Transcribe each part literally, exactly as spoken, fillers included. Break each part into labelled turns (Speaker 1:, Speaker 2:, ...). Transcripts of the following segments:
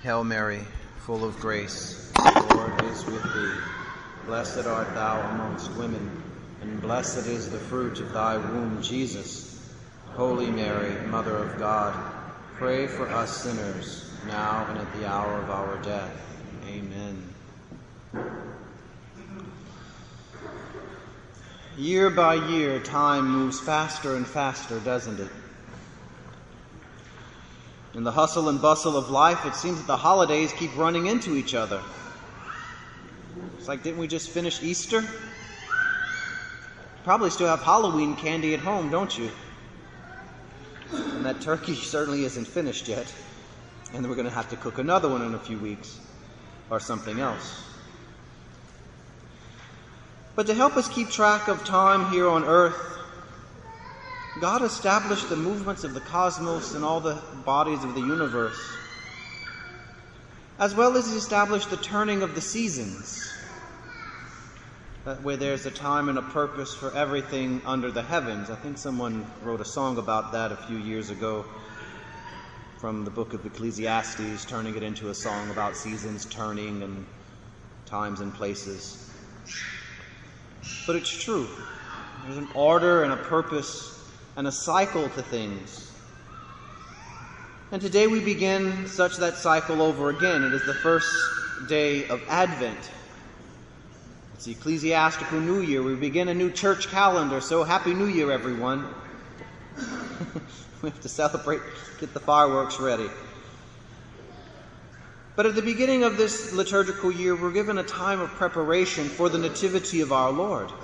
Speaker 1: Hail Mary, full of grace, the Lord is with thee. Blessed art thou amongst women, and blessed is the fruit of thy womb, Jesus. Holy Mary, Mother of God, pray for us sinners, now and at the hour of our death. Amen. Year by year, time moves faster and faster, doesn't it? In the hustle and bustle of life, it seems that the holidays keep running into each other. It's like, didn't we just finish Easter? Probably still have Halloween candy at home, don't you? And that turkey certainly isn't finished yet. And we're going to have to cook another one in a few weeks, or something else. But to help us keep track of time here on earth, God established the movements of the cosmos and all the bodies of the universe, as well as He established the turning of the seasons, that way there's a time and a purpose for everything under the heavens. I think someone wrote a song about that a few years ago from the book of Ecclesiastes, turning it into a song about seasons turning and times and places. But it's true. There's an order and a purpose and a cycle to things. And today we begin such that cycle over again. It is the first day of Advent. It's the ecclesiastical New Year. We begin a new church calendar, so Happy New Year, everyone. We have to celebrate, get the fireworks ready. But at the beginning of this liturgical year, we're given a time of preparation for the nativity of our Lord.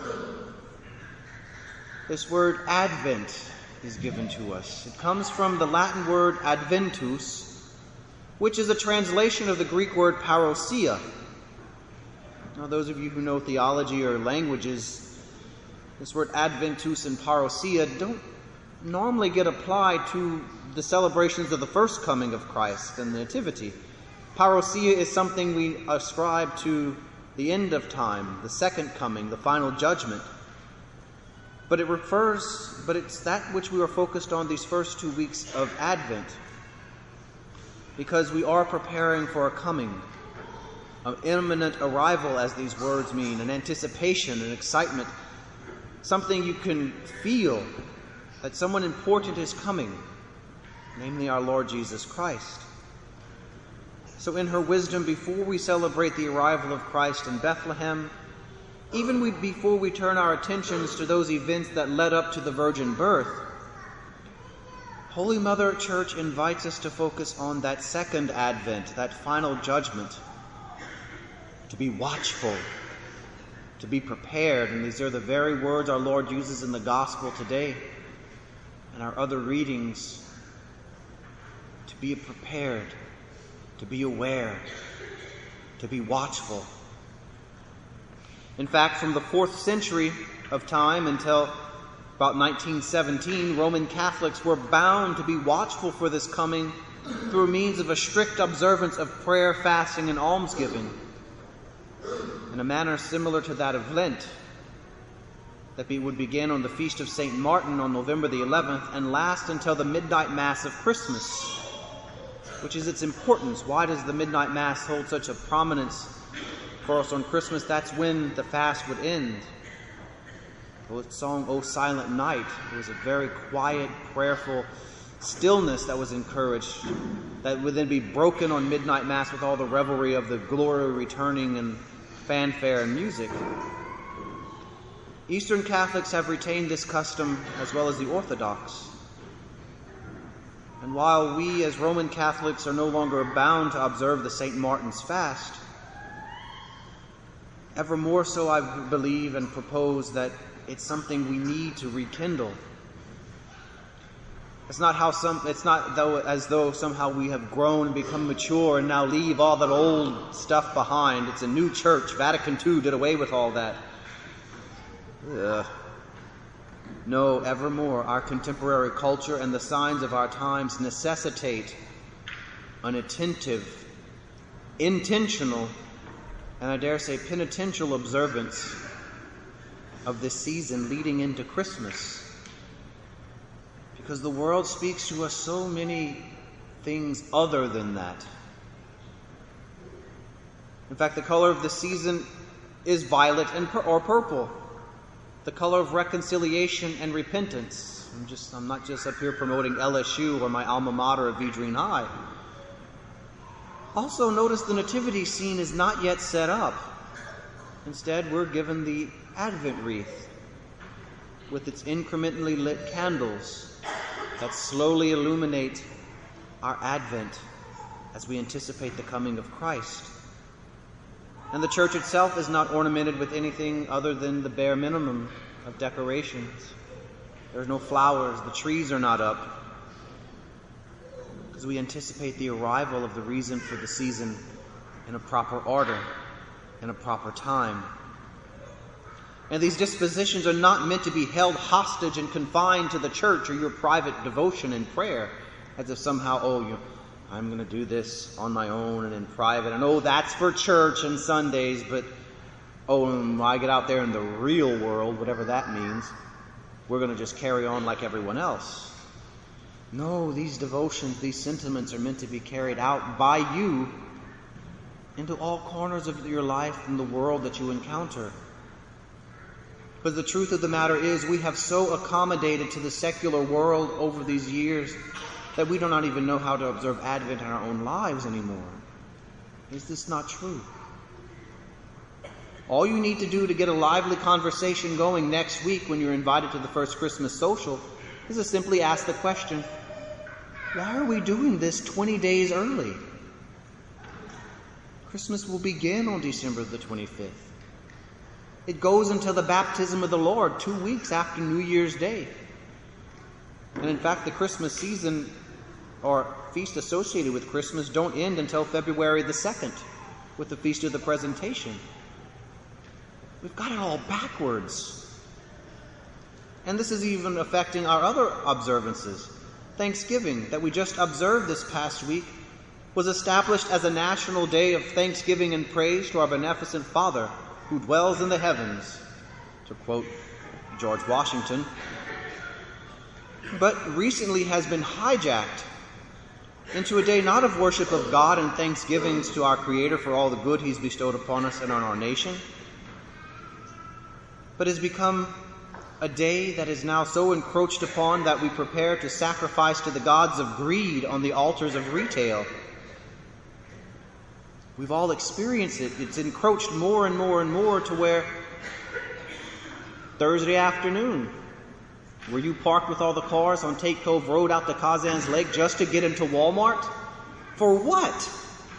Speaker 1: This word Advent is given to us. It comes from the Latin word adventus, which is a translation of the Greek word parousia. Now, those of you who know theology or languages, this word adventus and parousia don't normally get applied to the celebrations of the first coming of Christ and the nativity. Parousia is something we ascribe to the end of time, the second coming, the final judgment. But it refers, but it's that which we are focused on these first two weeks of Advent, because we are preparing for a coming, an imminent arrival, as these words mean, an anticipation, an excitement, something you can feel that someone important is coming, namely our Lord Jesus Christ. So in her wisdom, before we celebrate the arrival of Christ in Bethlehem, even we, before we turn our attentions to those events that led up to the virgin birth, Holy Mother Church invites us to focus on that second Advent, that final judgment, to be watchful, to be prepared. And these are the very words our Lord uses in the Gospel today and our other readings, to be prepared, to be aware, to be watchful. In fact, from the fourth century of time until about nineteen seventeen, Roman Catholics were bound to be watchful for this coming through means of a strict observance of prayer, fasting, and almsgiving, in a manner similar to that of Lent, that would begin on the feast of Saint Martin on November the eleventh and last until the midnight Mass of Christmas, which is its importance. Why does the midnight Mass hold such a prominence for us on Christmas? That's when the fast would end. The song, O Silent Night, it was a very quiet, prayerful stillness that was encouraged, that would then be broken on midnight Mass with all the revelry of the glory returning and fanfare and music. Eastern Catholics have retained this custom as well as the Orthodox. And while we as Roman Catholics are no longer bound to observe the Saint Martin's fast, ever more so I believe and propose that it's something we need to rekindle. It's not how some. It's not though as though somehow we have grown and become mature and now leave all that old stuff behind. It's a new church. Vatican Two did away with all that. Ugh. No, evermore our contemporary culture and the signs of our times necessitate an attentive, intentional, and I dare say penitential observance of this season leading into Christmas. Because the world speaks to us so many things other than that. In fact, the color of the season is violet and pur- or purple, the color of reconciliation and repentance. I'm just I'm not just up here promoting L S U or my alma mater of Vedrine High. Also, notice the nativity scene is not yet set up. Instead, we're given the Advent wreath with its incrementally lit candles that slowly illuminate our Advent as we anticipate the coming of Christ. And the church itself is not ornamented with anything other than the bare minimum of decorations. There's no flowers, the trees are not up, because we anticipate the arrival of the reason for the season in a proper order, in a proper time. And these dispositions are not meant to be held hostage and confined to the church or your private devotion and prayer, as if somehow, oh, you I'm going to do this on my own and in private. And oh, that's for church and Sundays, but oh, when I get out there in the real world, whatever that means, we're going to just carry on like everyone else. No, these devotions, these sentiments are meant to be carried out by you into all corners of your life and the world that you encounter. But the truth of the matter is, we have so accommodated to the secular world over these years that we do not even know how to observe Advent in our own lives anymore. Is this not true? All you need to do to get a lively conversation going next week when you're invited to the first Christmas social is to simply ask the question, why are we doing this twenty days early? Christmas will begin on December the twenty-fifth. It goes until the baptism of the Lord, two weeks after New Year's Day. And in fact, the Christmas season or feast associated with Christmas don't end until February the second with the Feast of the Presentation. We've got it all backwards. And this is even affecting our other observances. Thanksgiving, that we just observed this past week, was established as a national day of thanksgiving and praise to our beneficent Father who dwells in the heavens, to quote George Washington, but recently has been hijacked into a day not of worship of God and thanksgivings to our Creator for all the good He's bestowed upon us and on our nation, but has become a day that is now so encroached upon that we prepare to sacrifice to the gods of greed on the altars of retail. We've all experienced it. It's encroached more and more and more to where Thursday afternoon, were you parked with all the cars on Tate Cove Road out to Kazan's Lake just to get into Walmart? For what?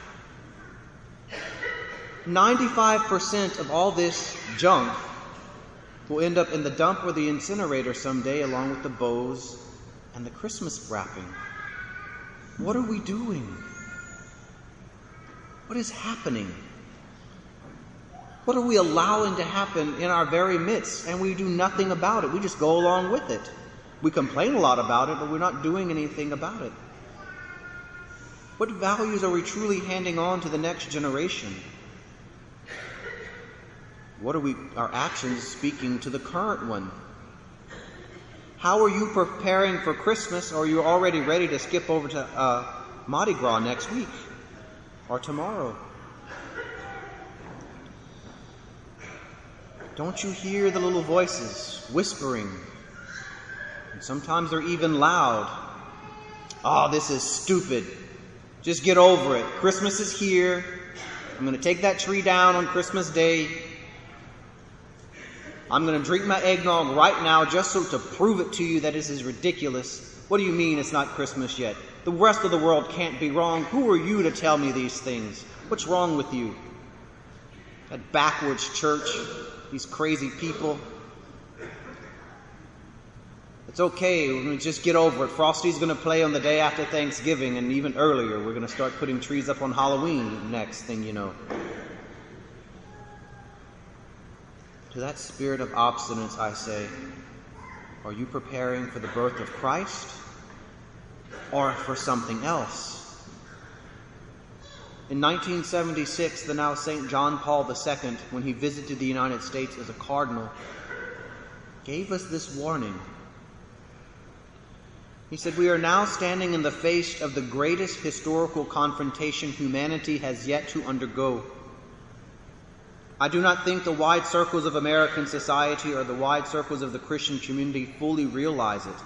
Speaker 1: ninety-five percent of all this junk will end up in the dump or the incinerator someday, along with the bows and the Christmas wrapping. What are we doing? What is happening? What are we allowing to happen in our very midst? And we do nothing about it. We just go along with it. We complain a lot about it, but we're not doing anything about it. What values are we truly handing on to the next generation? What are we, our actions speaking to the current one? How are you preparing for Christmas, or are you already ready to skip over to uh, Mardi Gras next week or tomorrow? Don't you hear the little voices whispering? And sometimes they're even loud. Oh, this is stupid. Just get over it. Christmas is here. I'm going to take that tree down on Christmas Day. I'm going to drink my eggnog right now just so to prove it to you that this is ridiculous. What do you mean it's not Christmas yet? The rest of the world can't be wrong. Who are you to tell me these things? What's wrong with you? That backwards church, these crazy people. It's okay. We're going to just get over it. Frosty's going to play on the day after Thanksgiving, and even earlier. We're going to start putting trees up on Halloween next thing you know. To that spirit of obstinance, I say, are you preparing for the birth of Christ or for something else? In nineteen seventy-six, the now Saint John Paul the Second, when he visited the United States as a cardinal, gave us this warning. He said, "We are now standing in the face of the greatest historical confrontation humanity has yet to undergo. I do not think the wide circles of American society or the wide circles of the Christian community fully realize it.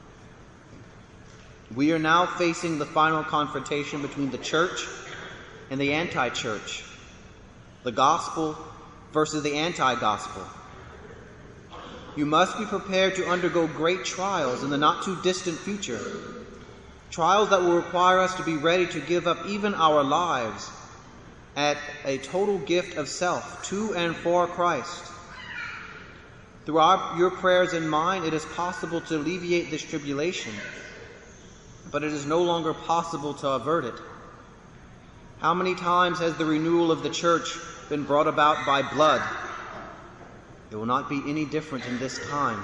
Speaker 1: We are now facing the final confrontation between the church and the anti-church, the gospel versus the anti-gospel. You must be prepared to undergo great trials in the not-too-distant future, trials that will require us to be ready to give up even our lives at a total gift of self to and for Christ. Through our, your prayers and mine, it is possible to alleviate this tribulation, but it is no longer possible to avert it. How many times has the renewal of the church been brought about by blood? It will not be any different in this time.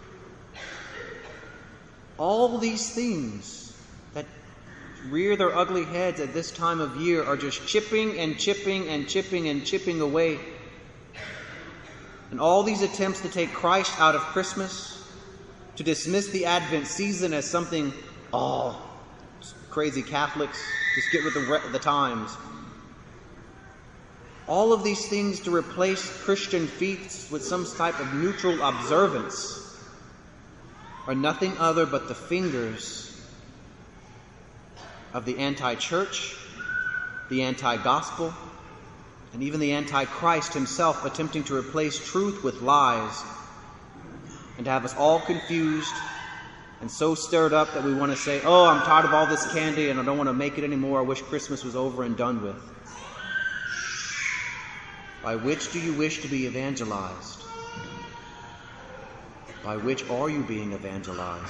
Speaker 1: All these things that rear their ugly heads at this time of year are just chipping and chipping and chipping and chipping away. And all these attempts to take Christ out of Christmas, to dismiss the Advent season as something, oh, crazy Catholics, just get with the, re- the times. All of these things to replace Christian feasts with some type of neutral observance are nothing other but the fingers of the anti-church, the anti-gospel, and even the anti-Christ himself, attempting to replace truth with lies and to have us all confused and so stirred up that we want to say, oh, I'm tired of all this candy and I don't want to make it anymore. I wish Christmas was over and done with. By which do you wish to be evangelized? By which are you being evangelized?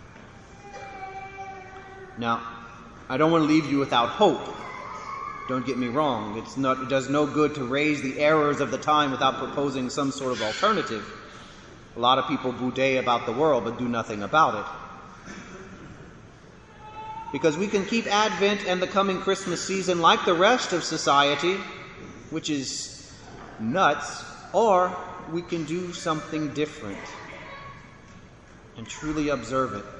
Speaker 1: Now, I don't want to leave you without hope. Don't get me wrong. It's not, it does no good to raise the errors of the time without proposing some sort of alternative. A lot of people boudet about the world but do nothing about it. Because we can keep Advent and the coming Christmas season like the rest of society, which is nuts, or we can do something different and truly observe it.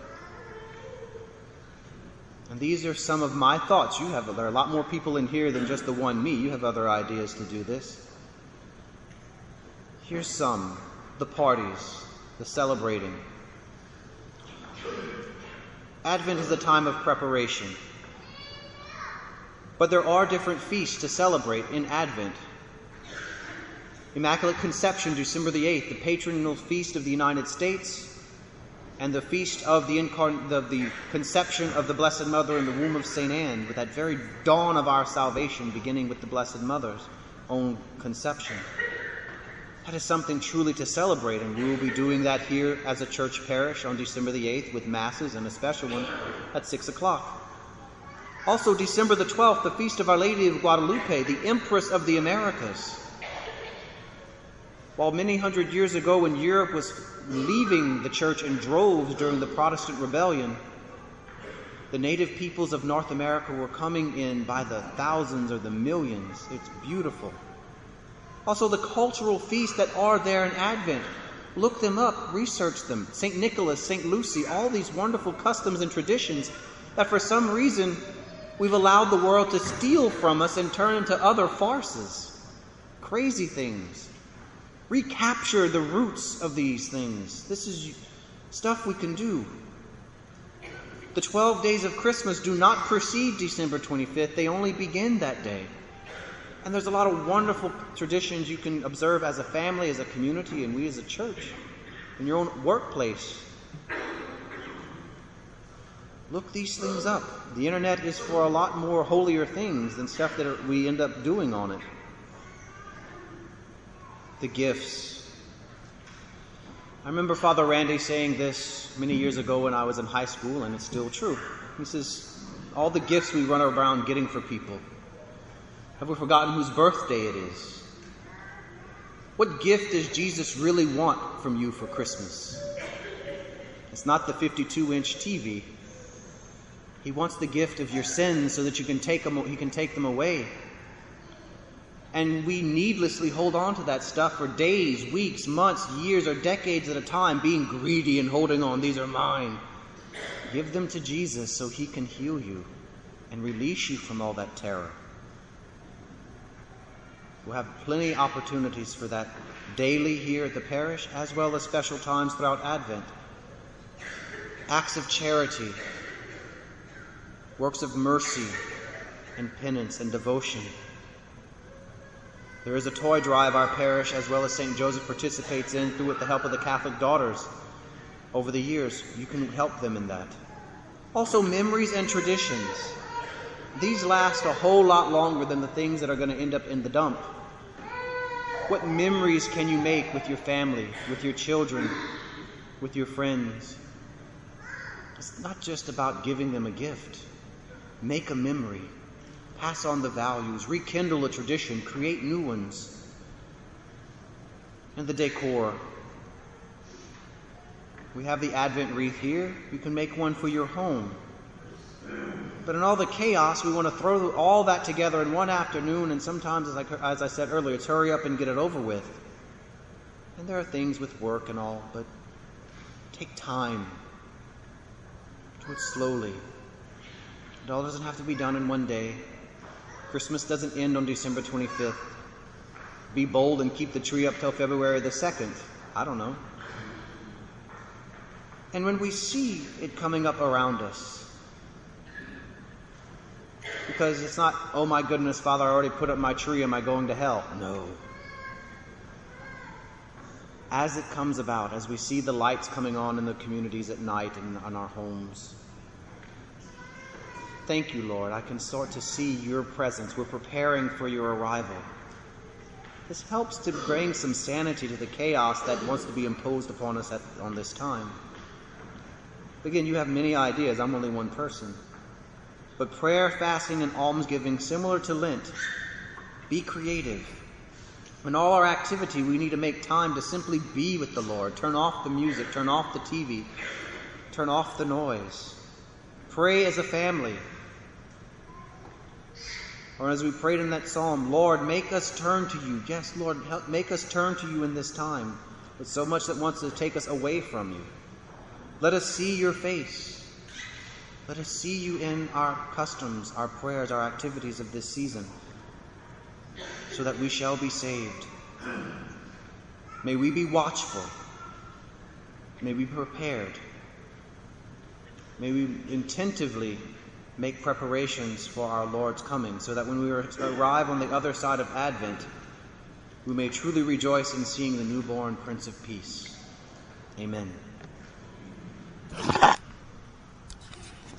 Speaker 1: And these are some of my thoughts. You have, there are a lot more people in here than just the one me. You have other ideas to do this. Here's some. The parties, the celebrating. Advent is a time of preparation. But there are different feasts to celebrate in Advent. Immaculate Conception, December the eighth, the patronal feast of the United States, and the feast of the, incarn- of the conception of the Blessed Mother in the womb of Saint Anne, with that very dawn of our salvation beginning with the Blessed Mother's own conception. That is something truly to celebrate, and we will be doing that here as a church parish on December the eighth with masses and a special one at six o'clock. Also, December the twelfth, the feast of Our Lady of Guadalupe, the Empress of the Americas. While many hundred years ago when Europe was leaving the church in droves during the Protestant rebellion, the native peoples of North America were coming in by the thousands or the millions. It's beautiful. Also, the cultural feasts that are there in Advent. Look them up, research them. Saint Nicholas, Saint Lucy, all these wonderful customs and traditions that for some reason we've allowed the world to steal from us and turn into other farces. Crazy things. Recapture the roots of these things. This is stuff we can do. The twelve days of Christmas do not precede December twenty-fifth. They only begin that day. And there's a lot of wonderful traditions you can observe as a family, as a community, and we as a church, in your own workplace. Look these things up. The internet is for a lot more holier things than stuff that we end up doing on it. The gifts. I remember Father Randy saying this many years ago when I was in high school, and it's still true. He says, all the gifts we run around getting for people, have we forgotten whose birthday it is? What gift does Jesus really want from you for Christmas? It's not the fifty-two inch T V. He wants the gift of your sins so that you can take them, he can take them away. And we needlessly hold on to that stuff for days, weeks, months, years, or decades at a time, being greedy and holding on. These are mine. Give them to Jesus so he can heal you and release you from all that terror. We'll have plenty of opportunities for that daily here at the parish, as well as special times throughout Advent. Acts of charity, works of mercy and penance and devotion. There is a toy drive our parish, as well as Saint Joseph, participates in through with the help of the Catholic Daughters over the years. You can help them in that. Also, memories and traditions. These last a whole lot longer than the things that are going to end up in the dump. What memories can you make with your family, with your children, with your friends? It's not just about giving them a gift. Make a memory. Pass on the values. Rekindle a tradition. Create new ones. And the decor. We have the Advent wreath here. You can make one for your home. But in all the chaos, we want to throw all that together in one afternoon, and sometimes, as I, as I said earlier, it's hurry up and get it over with. And there are things with work and all, but take time. Do it slowly. It all doesn't have to be done in one day. Christmas doesn't end on December twenty-fifth. Be bold and keep the tree up till February the second. I don't know. And when we see it coming up around us, because it's not, oh my goodness, Father, I already put up my tree, am I going to hell? No. As it comes about, as we see the lights coming on in the communities at night and in our homes, thank you, Lord. I can start to see your presence. We're preparing for your arrival. This helps to bring some sanity to the chaos that wants to be imposed upon us at, on this time. Again, you have many ideas. I'm only one person. But prayer, fasting, and almsgiving, similar to Lent, be creative. In all our activity, we need to make time to simply be with the Lord. Turn off the music, turn off the T V, turn off the noise. Pray as a family. Or as we prayed in that psalm, Lord, make us turn to you. Yes, Lord, help, make us turn to you in this time. With so much that wants to take us away from you. Let us see your face. Let us see you in our customs, our prayers, our activities of this season, so that we shall be saved. May we be watchful. May we be prepared. May we attentively make preparations for our Lord's coming, so that when we arrive on the other side of Advent, we may truly rejoice in seeing the newborn Prince of Peace. Amen.